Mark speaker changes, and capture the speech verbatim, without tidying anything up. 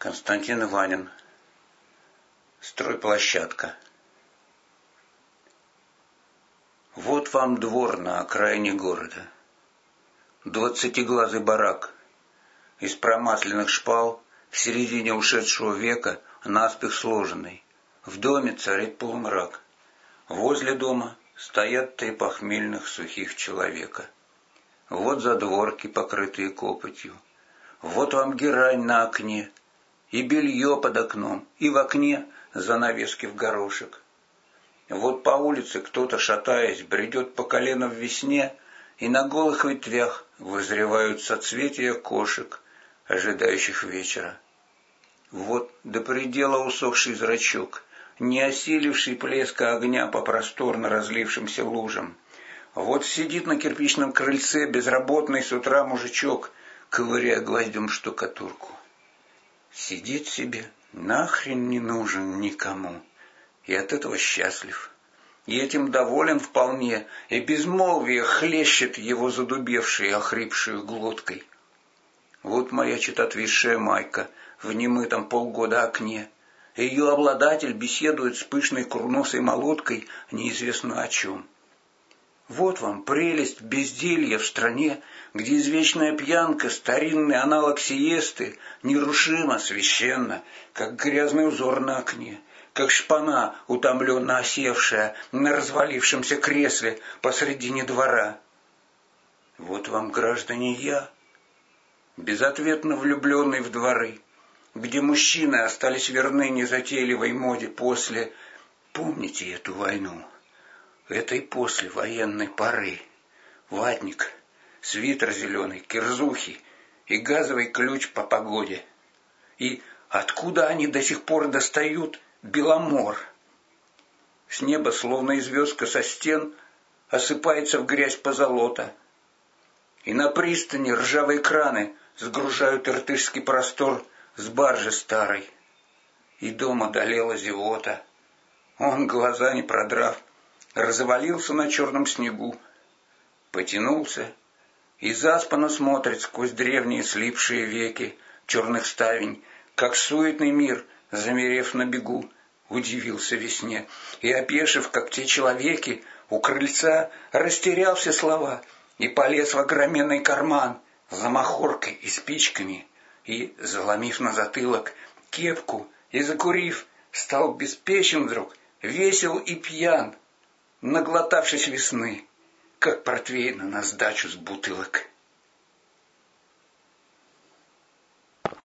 Speaker 1: Константин Иванин. Стройплощадка. Вот вам двор на окраине города. Двадцатиглазый барак. Из промасленных шпал в середине ушедшего века наспех сложенный. В доме царит полумрак. Возле дома стоят три похмельных сухих человека. Вот задворки, покрытые копотью. Вот вам герань на окне, и белье под окном, и в окне занавески в горошек. Вот по улице кто-то, шатаясь, бредет по колено в весне, и на голых ветвях вызревают соцветия кошек, ожидающих вечера. Вот до предела усохший зрачок, не осиливший плеска огня по просторно разлившимся лужам. Вот сидит на кирпичном крыльце безработный с утра мужичок, ковыряя гвоздем штукатурку. Сидит себе, нахрен не нужен никому, и от этого счастлив. И этим доволен вполне, и безмолвие хлещет его задубевшей, охрипшей глоткой. Вот маячит отвисшая майка в немытом полгода окне. Ее обладатель беседует с пышной курносой молоткой неизвестно о чем. Вот вам прелесть безделья в стране, где извечная пьянка, старинный аналог сиесты, нерушимо, священно, как грязный узор на окне, как шпана, утомленно осевшая на развалившемся кресле посредине двора. Вот вам, граждане, я, безответно влюбленный в дворы, где мужчины остались верны незатейливой моде после, помните эту войну, этой послевоенной поры, ватник, свитер зеленый, кирзухи и газовый ключ по погоде. И откуда они до сих пор достают беломор? С неба, словно известка со стен, осыпается в грязь позолота. И на пристани ржавые краны сгружают иртышский простор с баржи старой. И дома одолела зевота. Он, глаза не продрав, развалился на черном снегу, потянулся и заспанно смотрит сквозь древние слипшие веки черных ставень, как суетный мир, замерев на бегу, удивился весне и, опешив, как те человеки, у крыльца растерял все слова и полез в огроменный карман за махоркой и спичками и, заломив на затылок кепку и закурив, стал беспечен вдруг, весел и пьян, наглотавшись весны, как портвейна на сдачу с бутылок.